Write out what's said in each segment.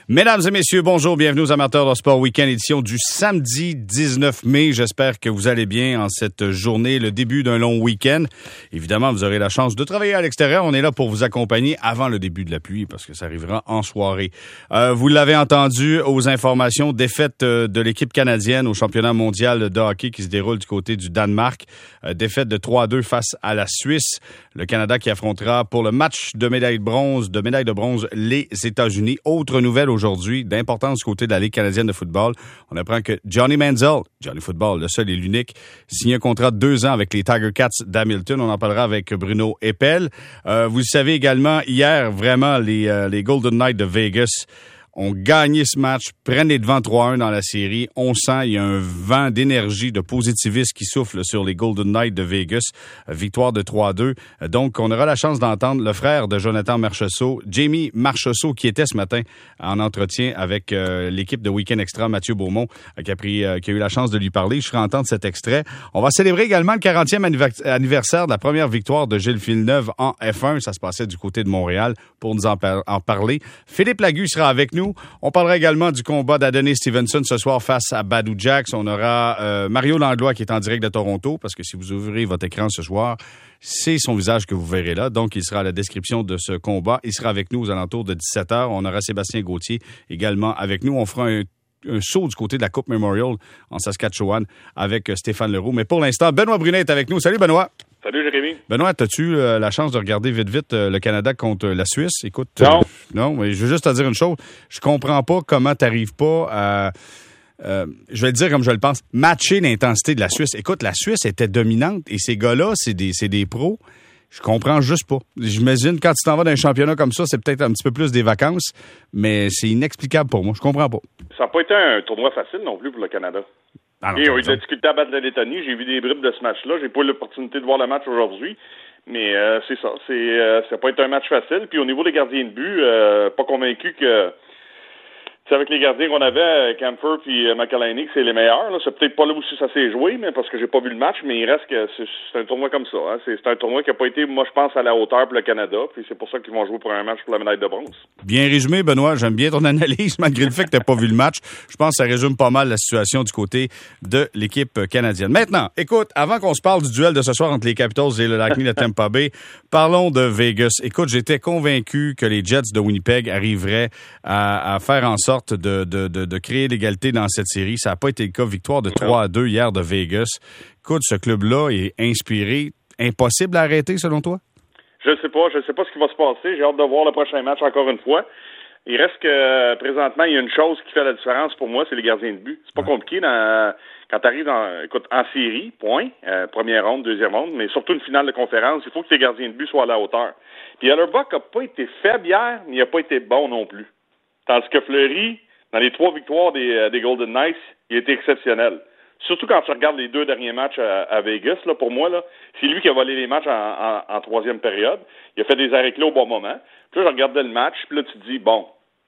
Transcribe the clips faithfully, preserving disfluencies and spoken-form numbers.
Mesdames et messieurs, bonjour, bienvenue aux Amateurs de Sport Week-end, édition du samedi dix-neuf mai. J'espère que vous allez bien en cette journée, le début d'un long week-end. Évidemment, vous aurez la chance de travailler à l'extérieur. On est là pour vous accompagner avant le début de la pluie parce que ça arrivera en soirée. Euh, vous l'avez entendu aux informations, défaite de l'équipe canadienne au championnat mondial de hockey qui se déroule du côté du Danemark. Euh, défaite de trois à deux face à la Suisse. Le Canada qui affrontera pour le match de médaille de bronze, de médaille de bronze les États-Unis. Autre nouvelle aujourd'hui d'importance du côté de la Ligue canadienne de football. On apprend que Johnny Manziel, Johnny Football, le seul et l'unique, signe un contrat de deux ans avec les Tiger Cats d'Hamilton. On en parlera avec Bruno Eppel. Euh, vous le savez également, hier, vraiment, les, euh, les Golden Knights de Vegas ont gagné ce match, prennent les devants trois à un dans la série. On sent, il y a un vent d'énergie, de positivisme qui souffle sur les Golden Knights de Vegas. Victoire de trois à deux. Donc, on aura la chance d'entendre le frère de Jonathan Marchessault, Jamie Marchessault, qui était ce matin en entretien avec euh, l'équipe de Week-end Extra, Mathieu Beaumont, euh, qui, a pris, euh, qui a eu la chance de lui parler. Je ferai entendre cet extrait. On va célébrer également le quarantième anniversaire de la première victoire de Gilles Villeneuve en F un. Ça se passait du côté de Montréal. Pour nous en, par- en parler, Philippe Lagu sera avec nous. On parlera également du combat d'Adonis Stevenson ce soir face à Badou Jack. On aura euh, Mario Langlois qui est en direct de Toronto, parce que si vous ouvrez votre écran ce soir, c'est son visage que vous verrez là. Donc, il sera à la description de ce combat. Il sera avec nous aux alentours de dix-sept heures. On aura Sébastien Gauthier également avec nous. On fera un un saut du côté de la Coupe Memorial en Saskatchewan avec Stéphane Leroux. Mais pour l'instant, Benoît Brunet est avec nous. Salut Benoît. Salut Jérémy. Benoît, as-tu euh, la chance de regarder vite vite euh, le Canada contre la Suisse? Écoute, non. Euh, non, mais je veux juste te dire une chose. Je comprends pas comment t'arrives pas à, euh, je vais le dire comme je le pense, matcher l'intensité de la Suisse. Écoute, la Suisse était dominante et ces gars-là, c'est des, c'est des pros. Je comprends juste pas. J'imagine quand tu t'en vas dans un championnat comme ça, c'est peut-être un petit peu plus des vacances, mais c'est inexplicable pour moi. Je comprends pas. Ça n'a pas été un tournoi facile non plus pour le Canada. Ah non, ils ont eu de la difficulté à battre la Lettonie. J'ai vu des bribes de ce match-là. J'ai pas eu l'opportunité de voir le match aujourd'hui. Mais euh, c'est ça. C'est, euh, ça n'a pas été un match facile. Puis au niveau des gardiens de but, euh, pas convaincu que... C'est avec les gardiens qu'on avait, Kampfer puis McElhinney, que c'est les meilleurs. Là. C'est peut-être pas là où ça s'est joué, mais parce que j'ai pas vu le match, mais il reste que c'est, c'est un tournoi comme ça. Hein. C'est, c'est un tournoi qui n'a pas été, moi je pense, à la hauteur pour le Canada, puis c'est pour ça qu'ils vont jouer pour un match pour la médaille de bronze. Bien résumé, Benoît. J'aime bien ton analyse, malgré le fait que tu n'as pas vu le match. Je pense que ça résume pas mal la situation du côté de l'équipe canadienne. Maintenant, écoute, avant qu'on se parle du duel de ce soir entre les Capitals et le Lightning de Tampa Bay, parlons de Vegas. Écoute, j'étais convaincu que les Jets de Winnipeg arriveraient à, à faire en sorte De, de, de, de créer l'égalité dans cette série. Ça n'a pas été le cas. Victoire de trois à deux hier de Vegas. Écoute, ce club-là est inspiré. Impossible à arrêter, selon toi? Je ne sais pas. Je ne sais pas ce qui va se passer. J'ai hâte de voir le prochain match encore une fois. Il reste que, présentement, il y a une chose qui fait la différence pour moi, c'est les gardiens de but. C'est pas ouais. compliqué dans, quand tu arrives dans, écoute, en série, point, euh, première ronde, deuxième ronde, mais surtout une finale de conférence, il faut que tes gardiens de but soient à la hauteur. Puis Hellerbuck n'a pas été faible hier, mais il n'a pas été bon non plus. Tandis que Fleury, dans les trois victoires des, euh, des Golden Knights, il était exceptionnel. Surtout quand tu regardes les deux derniers matchs à, à Vegas, là, pour moi, là, c'est lui qui a volé les matchs en, en, en troisième période. Il a fait des arrêts clés au bon moment. Puis là, je regardais le match, puis là, tu te dis, bon,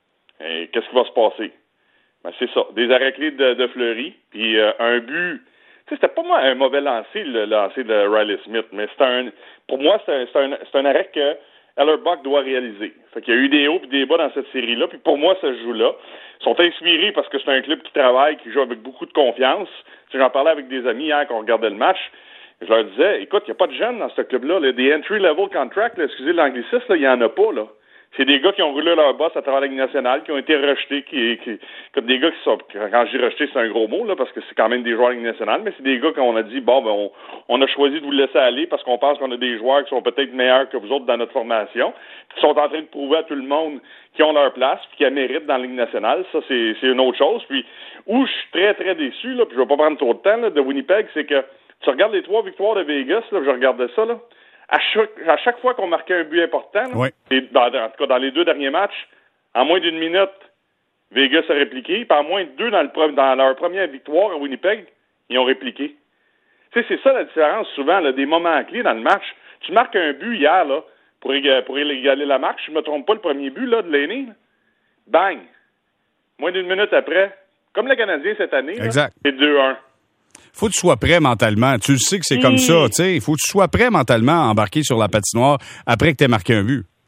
eh, qu'est-ce qui va se passer? Ben, c'est ça, des arrêts clés de, de Fleury, puis euh, un but. Tu sais, c'était pas moi un mauvais lancer, le lancer de Riley Smith, mais c'est un, pour moi, c'est un, c'est un, c'est un arrêt que Hellerbuck doit réaliser. Fait qu'il y a eu des hauts et des bas dans cette série-là, puis pour moi, ça se joue là. Ils sont inspirés parce que c'est un club qui travaille, qui joue avec beaucoup de confiance. Tu sais, j'en parlais avec des amis hier quand on regardait le match. Je leur disais, écoute, il n'y a pas de jeunes dans ce club-là. Là. Des entry-level contracts, là, excusez l'anglicisme, il n'y en a pas, là. C'est des gars qui ont roulé leur boss à travers la Ligue nationale, qui ont été rejetés, qui, qui, comme des gars qui sont, quand je dis rejetés, c'est un gros mot, là, parce que c'est quand même des joueurs de la Ligue nationale, mais c'est des gars qu'on a dit, bon, ben, on, on a choisi de vous laisser aller parce qu'on pense qu'on a des joueurs qui sont peut-être meilleurs que vous autres dans notre formation, qui sont en train de prouver à tout le monde qu'ils ont leur place, puis qu'ils méritent dans la Ligue nationale. Ça, c'est, c'est une autre chose. Puis, où je suis très, très déçu, là, puis je vais pas prendre trop de temps, là, de Winnipeg, c'est que tu regardes les trois victoires de Vegas, là, je regardais ça, là. À chaque, à chaque fois qu'on marquait un but important, là, oui. et dans, en tout cas dans les deux derniers matchs, en moins d'une minute, Vegas a répliqué, puis en moins de deux dans, le, dans leur première victoire à Winnipeg, ils ont répliqué. Tu sais, c'est ça la différence souvent, là, des moments clés dans le match. Tu marques un but hier, là, pour, égaler, pour égaler la marque, je ne me trompe pas, le premier but là, de l'aîné, là. Bang! Moins d'une minute après, comme le Canadien cette année, là, c'est deux un. Faut que tu sois prêt mentalement. Tu le sais que c'est mmh. comme ça, tu sais. Il faut que tu sois prêt mentalement à embarquer sur la patinoire après que tu aies marqué un but.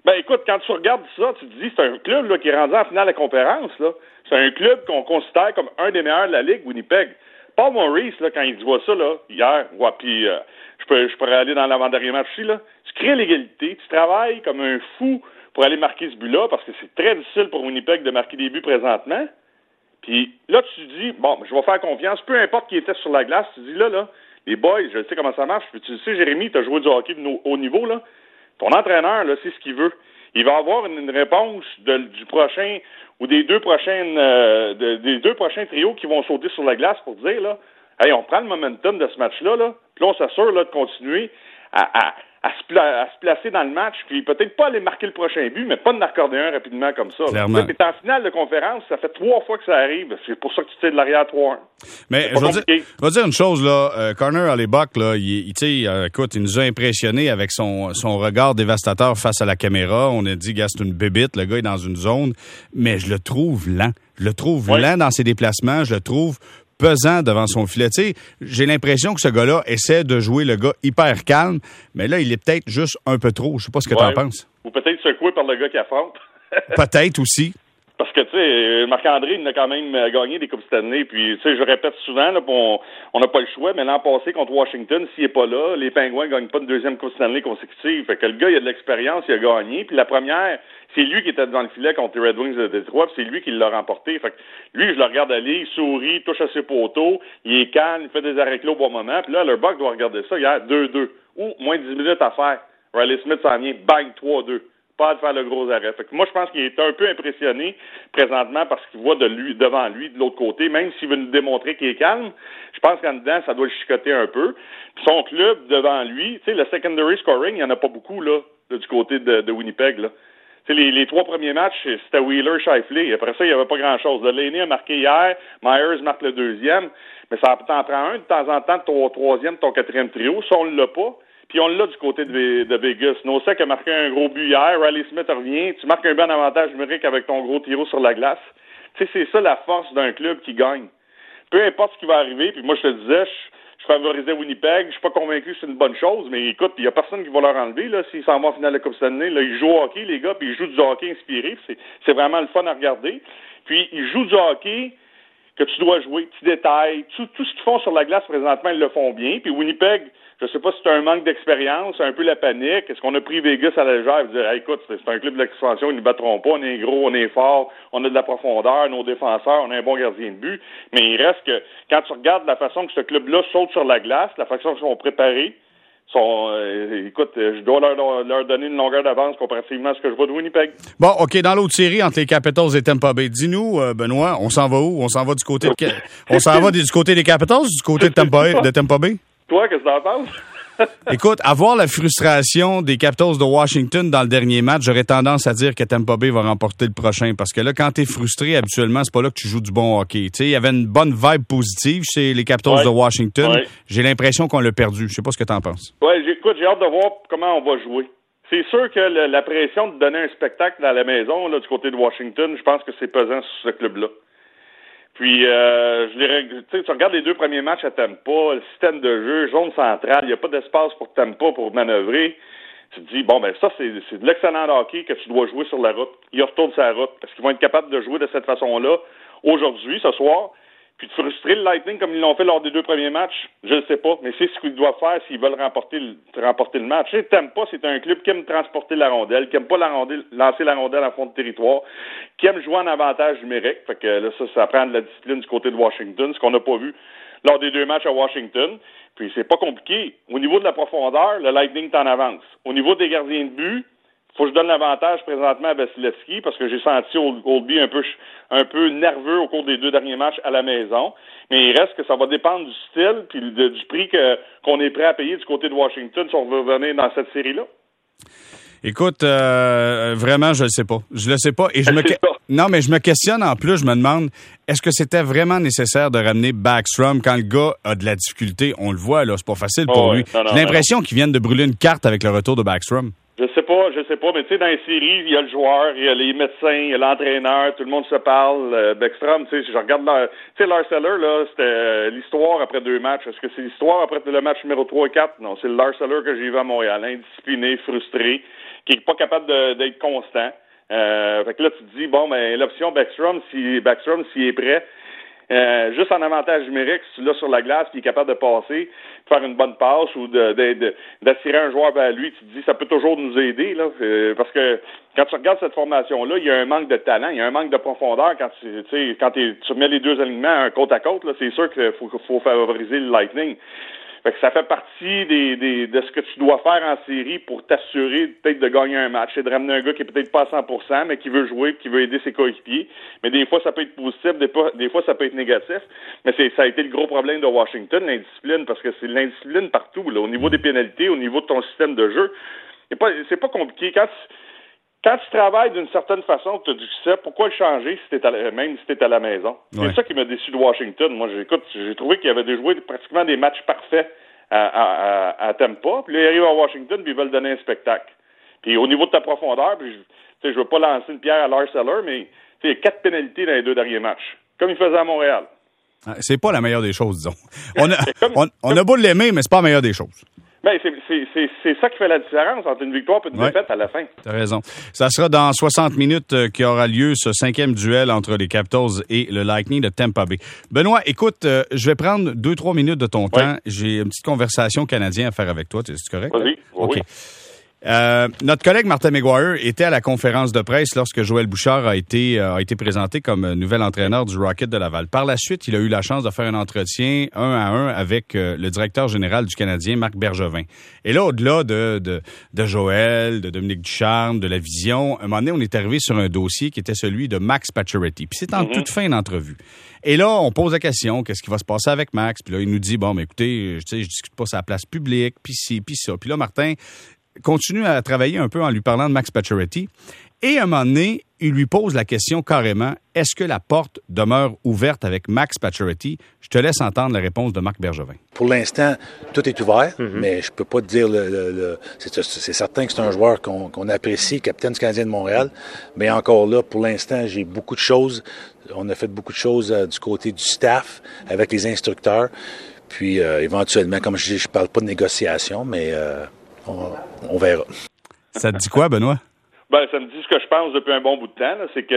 Ben écoute, quand tu regardes ça, tu te dis c'est un club là, qui est rendu en finale de la conférence. Là. C'est un club qu'on considère comme un des meilleurs de la Ligue, Winnipeg. Paul Maurice, là, quand il voit ça là, hier, ouais, puis euh, je peux je pourrais aller dans l'avant-dernier match aussi, là. Tu crées l'égalité, tu travailles comme un fou pour aller marquer ce but-là, parce que c'est très difficile pour Winnipeg de marquer des buts présentement. Puis là, tu te dis, bon, je vais faire confiance, peu importe qui était sur la glace, tu te dis là, là, les boys, je sais comment ça marche, puis tu sais, Jérémy, tu as joué du hockey de no- haut niveau, là. Ton entraîneur, là, c'est ce qu'il veut. Il va avoir une, une réponse de, du prochain ou des deux prochaines euh, de, des deux prochains trios qui vont sauter sur la glace pour dire là, hey, on prend le momentum de ce match-là, là, puis là, on s'assure là, de continuer à, à, à, se pla- à se placer dans le match, puis peut-être pas aller marquer le prochain but, mais pas de l'accorder un rapidement comme ça. Clairement. Tu es en finale de conférence, ça fait trois fois que ça arrive. C'est pour ça que tu tires de l'arrière trois un. Mais je vais, dire, je vais dire une chose, là. Euh, Connor Hellebuyck, là, il, il, tu sais, euh, écoute, il nous a impressionnés avec son, son regard dévastateur face à la caméra. On a dit, gars, c'est une bébite, le gars est dans une zone. Mais je le trouve lent. Je le trouve oui. lent dans ses déplacements. Je le trouve pesant devant son filet. Tu sais, j'ai l'impression que ce gars-là essaie de jouer le gars hyper calme, mais là, il est peut-être juste un peu trop. Je sais pas ce que ouais. tu en penses. Ou peut-être secoué par le gars qui affronte. Peut-être aussi. Parce que, tu sais, Marc-André, il a quand même gagné des Coupes Stanley. Puis, tu sais, je répète souvent, là, on n'a pas le choix, mais l'an passé, contre Washington, s'il n'est pas là, les Pingouins ne gagnent pas une deuxième Coupe Stanley consécutive. Fait que le gars, il a de l'expérience, il a gagné. Puis la première, c'est lui qui était devant le filet contre les Red Wings de Détroit, puis c'est lui qui l'a remporté. Fait que lui, je le regarde aller, il sourit, touche à ses poteaux, il est calme, il fait des arrêts clos au bon moment. Puis là, le Buck doit regarder ça, il y a deux deux. Ou moins de dix minutes à faire. Riley Smith s'en vient, bang, trois deux. Pas de faire le gros arrêt. Fait que moi, je pense qu'il est un peu impressionné présentement parce qu'il voit de lui devant lui, de l'autre côté, même s'il veut nous démontrer qu'il est calme, je pense qu'en dedans, ça doit le chicoter un peu. Puis son club devant lui, tu sais, le secondary scoring, il n'y en a pas beaucoup, là, là du côté de, de Winnipeg, là. Tu sais, les, les trois premiers matchs, c'était Wheeler, Scheifele. Après ça, il n'y avait pas grand-chose. Delaney a marqué hier, Myers marque le deuxième, mais ça t'en prend un de temps en temps de ton troisième, ton quatrième trio. Ça, on ne l'a pas. Puis on l'a du côté de, de Vegas. Nosek a marqué un gros but hier. Riley Smith revient. Tu marques un bon avantage numérique avec ton gros tiro sur la glace. Tu sais, c'est ça la force d'un club qui gagne. Peu importe ce qui va arriver. Puis moi, je te disais, je, je favorisais Winnipeg. Je suis pas convaincu que c'est une bonne chose. Mais écoute, il y a personne qui va leur enlever. Là, s'ils s'en vont en finale de la Coupe Stanley, là, ils jouent au hockey, les gars. Puis ils jouent du hockey inspiré. C'est, c'est vraiment le fun à regarder. Puis ils jouent du hockey que tu dois jouer. Petits détails. Tout, tout ce qu'ils font sur la glace présentement, ils le font bien. Puis Winnipeg, je sais pas si c'est un manque d'expérience, un peu la panique. Est-ce qu'on a pris Vegas à la légère et dire hey, écoute, c'est un club de l'expansion, ils ne battront pas, on est gros, on est fort, on a de la profondeur, nos défenseurs, on a un bon gardien de but. Mais il reste que quand tu regardes la façon que ce club-là saute sur la glace, la façon qu'ils sont préparés, sont, euh, écoute, je dois leur, leur donner une longueur d'avance comparativement à ce que je vois de Winnipeg. Bon, OK, dans l'autre série entre les Capitals et Tampa Bay, dis-nous, euh, Benoît, on s'en va où? On s'en va du côté de, on s'en va du côté des Capitals ou du côté de Tampa, de Tampa Bay? Toi, qu'est-ce que t'en penses? Écoute, avoir la frustration des Capitals de Washington dans le dernier match, j'aurais tendance à dire que Tampa Bay va remporter le prochain. Parce que là, quand t'es frustré, habituellement, c'est pas là que tu joues du bon hockey. Tu sais, il y avait une bonne vibe positive chez les Capitals ouais. de Washington. Ouais. J'ai l'impression qu'on l'a perdu. Je sais pas ce que t'en penses. Ouais, écoute, j'ai hâte de voir comment on va jouer. C'est sûr que le, la pression de donner un spectacle à la maison, là, du côté de Washington, je pense que c'est pesant sur ce club-là. Puis, euh, je les, tu sais, tu regardes les deux premiers matchs à Tampa, le système de jeu, zone centrale, il n'y a pas d'espace pour Tampa pour manœuvrer. Tu te dis, bon, ben ça, c'est, c'est de l'excellent hockey que tu dois jouer sur la route. Ils retournent sur la route. Est-ce qu'ils vont être capables de jouer de cette façon-là aujourd'hui, ce soir? Puis de frustrer le Lightning comme ils l'ont fait lors des deux premiers matchs, je ne sais pas. Mais c'est ce qu'ils doivent faire s'ils veulent remporter le, remporter le match. Tu sais, Tampa, c'est un club qui aime transporter la rondelle, qui aime pas la rondelle, lancer la rondelle en fond de territoire, qui aime jouer en avantage numérique. Fait que là, ça, ça prend de la discipline du côté de Washington, ce qu'on n'a pas vu lors des deux matchs à Washington. Puis c'est pas compliqué. Au niveau de la profondeur, le Lightning est en avance. Au niveau des gardiens de but, faut que je donne l'avantage présentement à Vasilevski parce que j'ai senti Oldby un peu un peu nerveux au cours des deux derniers matchs à la maison. Mais il reste que ça va dépendre du style puis de, du prix que, qu'on est prêt à payer du côté de Washington si on veut revenir dans cette série-là. Écoute, euh, vraiment, je le sais pas. Je le sais pas. Et je me que... Non, mais je me questionne en plus, je me demande, est-ce que c'était vraiment nécessaire de ramener Backstrom quand le gars a de la difficulté? On le voit, là, c'est pas facile pour oh, lui. Ouais. Non, non, J'ai l'impression non. qu'il vient de brûler une carte avec le retour de Backstrom. Je sais pas, je sais pas, mais tu sais, dans les séries, il y a le joueur, il y a les médecins, il y a l'entraîneur, tout le monde se parle. Euh, Backstrom, tu sais, je regarde, tu sais, Lars Eller, là, c'était euh, l'histoire après deux matchs. Est-ce que c'est l'histoire après le match numéro trois et quatre? Non, c'est le Lars Eller que j'ai vu à Montréal, indiscipliné, frustré, qui est pas capable de, d'être constant. Euh, fait que là, tu te dis, bon, ben, l'option Backstrom, si Backstrom, s'il est prêt, euh, juste en avantage numérique, si tu l'as sur la glace, puis il est capable de passer, de faire une bonne passe ou de, de, de, d'attirer un joueur vers lui, tu te dis, ça peut toujours nous aider, là, euh, parce que quand tu regardes cette formation-là, il y a un manque de talent, il y a un manque de profondeur quand tu sais, quand tu mets les deux alignements un côte à côte, là, c'est sûr qu'il faut, faut favoriser le Lightning. Fait que ça fait partie des, des, de ce que tu dois faire en série pour t'assurer peut-être de gagner un match et de ramener un gars qui est peut-être pas à cent pour cent, mais qui veut jouer, qui veut aider ses coéquipiers. Mais des fois, ça peut être positif, des fois, des fois ça peut être négatif. Mais c'est, ça a été le gros problème de Washington, l'indiscipline, parce que c'est l'indiscipline partout, là, au niveau des pénalités, au niveau de ton système de jeu. C'est pas, c'est pas compliqué. Quand tu, quand tu travailles d'une certaine façon, tu as du succès, pourquoi le changer si t'es à la, même si t'es à la maison? Ouais. C'est ça qui m'a déçu de Washington. Moi, j'écoute, j'ai trouvé qu'il y avait joué pratiquement des matchs parfaits à, à, à, à Tampa. Puis là, ils arrivent à Washington, puis ils veulent donner un spectacle. Puis au niveau de ta profondeur, puis je, je veux pas lancer une pierre à Lars Eller, mais il y a quatre pénalités dans les deux derniers matchs, comme il faisait à Montréal. C'est pas la meilleure des choses, disons. On a, comme, on, on comme... a beau l'aimer, mais c'est pas la meilleure des choses. Ben, c'est, c'est, c'est, c'est ça qui fait la différence entre une victoire et une ouais. défaite à la fin. T'as raison. Ça sera dans soixante minutes euh, qu'aura lieu ce cinquième duel entre les Capitals et le Lightning de Tampa Bay. Benoît, écoute, euh, je vais prendre deux, trois minutes de ton oui. temps. J'ai une petite conversation canadienne à faire avec toi. C'est correct? Vas-y. Oui. OK. Euh, notre collègue Martin McGuire était à la conférence de presse lorsque Joël Bouchard a été euh, a été présenté comme nouvel entraîneur du Rocket de Laval. Par la suite, il a eu la chance de faire un entretien un à un avec euh, le directeur général du Canadien, Marc Bergevin. Et là, au-delà de, de, de Joël, de Dominique Ducharme, de la vision, à un moment donné, on est arrivé sur un dossier qui était celui de Max Pacioretty. Puis c'est en mm-hmm. toute fin d'entrevue. Et là, on pose la question, qu'est-ce qui va se passer avec Max? Puis là, il nous dit, bon, mais écoutez, je sais, je discute pas sa place publique, puis ci, puis ça. Puis là, Martin continue à travailler un peu en lui parlant de Max Pacioretty. Et à un moment donné, il lui pose la question carrément, est-ce que la porte demeure ouverte avec Max Pacioretty? Je te laisse entendre la réponse de Marc Bergevin. Pour l'instant, tout est ouvert, mm-hmm. mais je peux pas te dire, le, le, le c'est, c'est certain que c'est un joueur qu'on, qu'on apprécie, capitaine du Canadien de Montréal, mais encore là, pour l'instant, j'ai beaucoup de choses. On a fait beaucoup de choses euh, du côté du staff, avec les instructeurs, puis euh, éventuellement, comme je dis, je parle pas de négociation, mais... Euh, On, on verra. Ça te dit quoi, Benoît? Ben, ça me dit ce que je pense depuis un bon bout de temps, là, c'est que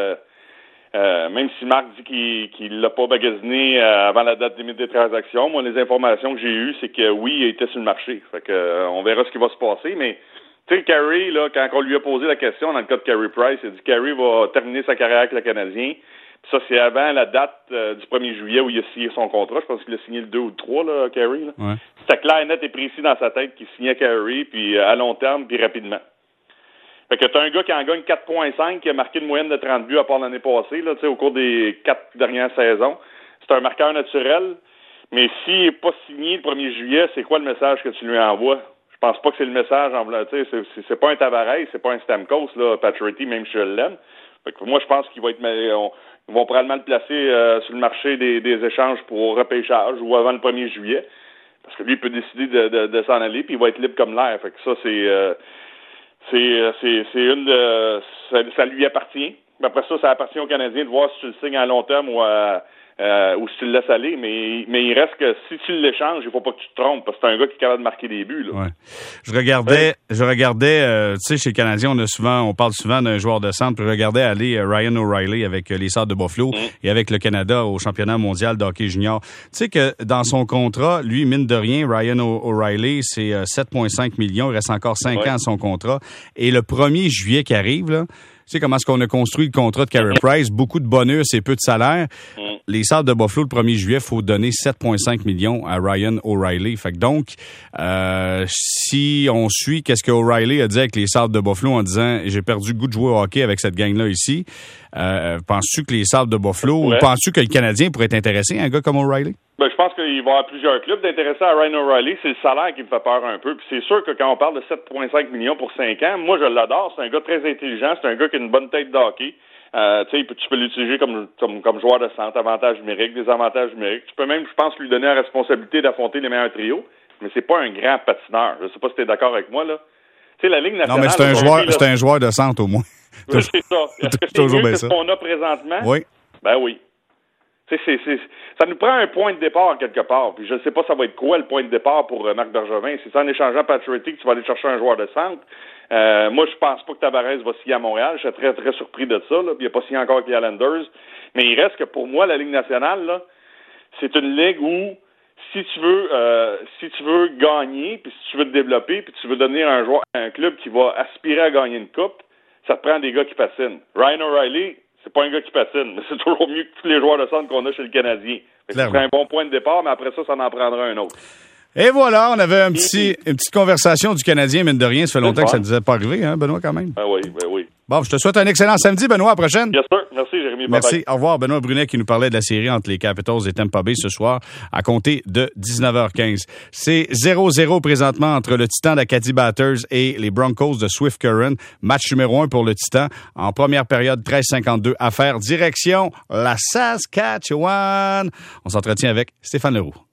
euh, même si Marc dit qu'il qu'il l'a pas bagasiné euh, avant la date limite des transactions, moi, les informations que j'ai eues, c'est que oui, il était sur le marché. Fait que euh, on verra ce qui va se passer, mais tu sais, Carey, là, quand on lui a posé la question dans le cas de Carey Price, il a dit que Carey va terminer sa carrière avec le Canadien. Ça, c'est avant la date euh, du premier juillet où il a signé son contrat. Je pense qu'il a signé le deux ou le trois, là, Carey. Là. Ouais. C'était clair, net et précis dans sa tête qu'il signait Carey, puis euh, à long terme, puis rapidement. Fait que t'as un gars qui en gagne quatre virgule cinq, qui a marqué une moyenne de trente buts à part l'année passée, là, au cours des quatre dernières saisons. C'est un marqueur naturel. Mais s'il n'est pas signé le premier juillet, c'est quoi le message que tu lui envoies? Je pense pas que c'est le message en blanc. C'est, c'est, c'est pas un Tavares, c'est pas un Stamkos, là, Pacioretty, même si je l'aime. Fait que moi, je pense qu'il va être... On, ils vont probablement le placer euh, sur le marché des, des échanges pour repêchage ou avant le premier juillet. Parce que lui, il peut décider de, de, de s'en aller, puis il va être libre comme l'air. Fait que ça, c'est euh, c'est, c'est, c'est une de... Ça, ça lui appartient. Après ça, ça appartient aux Canadiens de voir si tu le signes à long terme ou à... Euh, ou si tu le laisses aller, mais, mais il reste que si tu l'échanges, il faut pas que tu te trompes, parce que c'est un gars qui est capable de marquer des buts. Là. Ouais. Je regardais, ouais. je regardais, euh, tu sais, chez les Canadiens, on a souvent, on parle souvent d'un joueur de centre, puis je regardais aller euh, Ryan O'Reilly avec euh, les Sables de Buffalo mm. et avec le Canada au championnat mondial de hockey junior. Tu sais que dans son contrat, lui, mine de rien, Ryan O'Reilly, c'est euh, sept virgule cinq millions, il reste encore cinq ouais. ans à son contrat, et le premier juillet qui arrive, là, tu sais comment est-ce qu'on a construit le contrat de Carey Price, beaucoup de bonus et peu de salaire. Mm. Les Sables de Buffalo, le premier juillet, il faut donner sept virgule cinq millions à Ryan O'Reilly. Fait que donc, euh, si on suit qu'est-ce que O'Reilly a dit avec les Sables de Buffalo en disant « J'ai perdu le goût de jouer au hockey avec cette gang-là ici euh, », penses-tu que les Sables de Buffalo, ouais. ou penses-tu que le Canadien pourrait être intéressé à un gars comme O'Reilly? Ben, je pense qu'il va y avoir plusieurs clubs d'intéressés à Ryan O'Reilly. C'est le salaire qui me fait peur un peu. Puis c'est sûr que quand on parle de sept virgule cinq millions pour cinq ans, moi, je l'adore. C'est un gars très intelligent. C'est un gars qui a une bonne tête de hockey. Euh, tu sais, tu peux l'utiliser comme, comme, comme joueur de centre, avantage numérique, des avantages numériques. Tu peux même, je pense, lui donner la responsabilité d'affronter les meilleurs trios. Mais c'est pas un grand patineur. Je sais pas si t'es d'accord avec moi, là. Tu sais, la Ligue nationale... Non, mais c'est un joueur, c'est un joueur de centre, au moins. Oui, c'est ça. Est-ce que c'est mieux que ce qu'on a présentement? Oui. Ben oui. C'est, c'est, c'est, ça nous prend un point de départ quelque part. Puis je ne sais pas ça va être quoi le point de départ pour euh, Marc Bergevin. C'est ça en échangeant Pacioretty que tu vas aller chercher un joueur de centre. Euh, moi, je pense pas que Tavares va signer à Montréal. Je serais très, très surpris de ça. Là. Puis il n'a pas signé encore avec les Islanders. Mais il reste que pour moi, la Ligue nationale, là, c'est une ligue où si tu veux euh, si tu veux gagner, puis si tu veux te développer, puis tu veux devenir un joueur, un club qui va aspirer à gagner une coupe, ça te prend des gars qui patinent. Ryan O'Reilly, c'est pas un gars qui patine, mais c'est toujours mieux que tous les joueurs de centre qu'on a chez le Canadien. Ça serait un bon point de départ, mais après ça, ça en prendra un autre. Et voilà, on avait un petit, une petite conversation du Canadien, mine de rien. Ça fait longtemps que ça ne nous est pas arrivé, hein, Benoît, quand même. Ben oui, ben oui. Bon, je te souhaite un excellent samedi, Benoît. À la prochaine. Bien sûr. Merci, Jérémy. Merci. Bye-bye. Au revoir. Benoît Brunet qui nous parlait de la série entre les Capitals et Tampa Bay ce soir à compter de dix-neuf heures quinze. C'est zéro zéro présentement entre le Titan d'Acadie Batters et les Broncos de Swift Current. Match numéro un pour le Titan. En première période, treize cinquante-deux à faire. Direction la Saskatchewan. On s'entretient avec Stéphane Leroux.